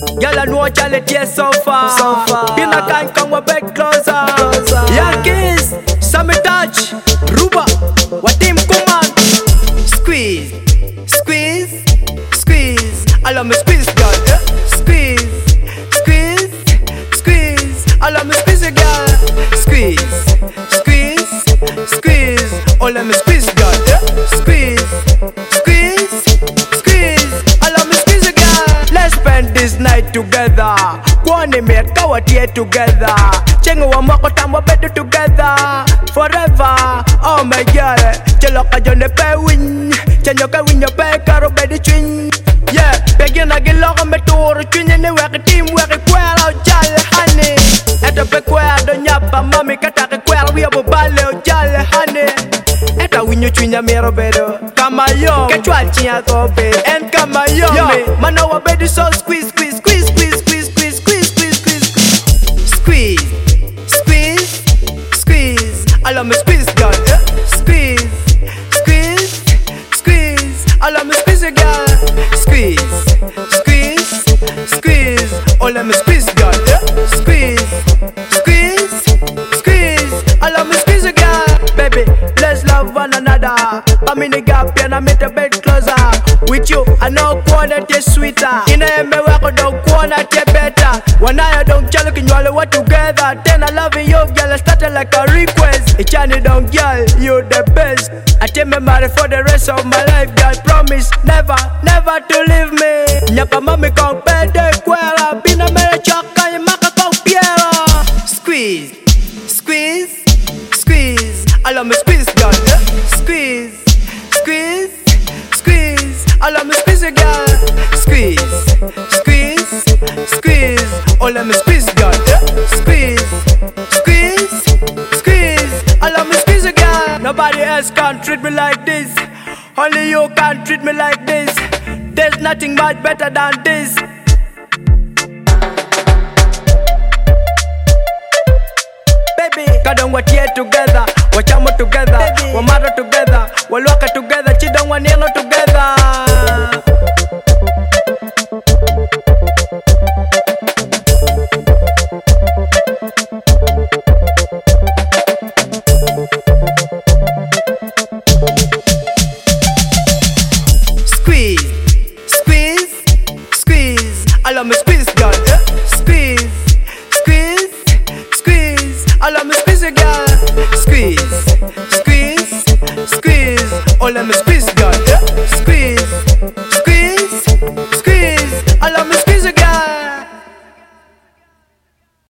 Girl, I know y'all it here so far. Be not kind, come a bit closer. Yankees, Sammy touch, Ruba, what team come on? Squeeze, squeeze, squeeze. I love me squeeze, girl. Squeeze, squeeze, squeeze. I love me squeeze, girl. Squeeze, squeeze, squeeze. Oh, let me squeeze, girl. Squeeze, squeeze, squeeze. I love me squeeze, girl. Let's spend this night together. One me a coward here together. Chengo wa moko tamo bedu together forever. Oh my girl, chelo ka jone pe win. Chenyo ka win yo pe karo bedi twin. Yeah, begin a gilo ko me tour twin ne work team work kwela o jale honey. Eto pe kwela do nyapa mami kata ke kwela we abo bale o jale honey. Eta winyo twin ya mero bedo. Kama yo, ke twal chinya ko be. En kama yo me, mano wa bedi so squeeze squeeze squeeze squeeze squeeze squeeze squeeze squeeze squeeze squeeze squeeze. I love me squeeze, girl. Squeeze, squeeze, squeeze. I love me squeeze, girl. Squeeze, squeeze, squeeze. Oh, let me squeeze, girl. Squeeze, squeeze, squeeze. I love me squeeze, girl. Baby, let's love one another. I'm in the gap and I make a bed closer. With you, I know quality is sweeter. In a me work, don't quality better. When I don't tell you, you all work together. Then I love you, girl. I started like a request. It's Johnny down, girl. You're the best. I take me married for the rest of my life, girl. Promise never, never to leave me. Nyapa mami kong pede kwela. Bina mere choka yamaka kong piera. Squeeze, squeeze, squeeze. I love me squeeze, girl. Squeeze, squeeze, squeeze. I love me squeeze, girl. Squeeze, squeeze, squeeze. Oh, let me squeeze, girl. Squeeze, squeeze, squeeze. I love me squeeze, girl. Nobody else can treat me like this. Only you can treat me like this. There's nothing much better than this. Baby, kadang what here together, wachamo together, wamara together, walwaka together, chidong waniano together. Squeeze, squeeze, squeeze. I love me squeeze.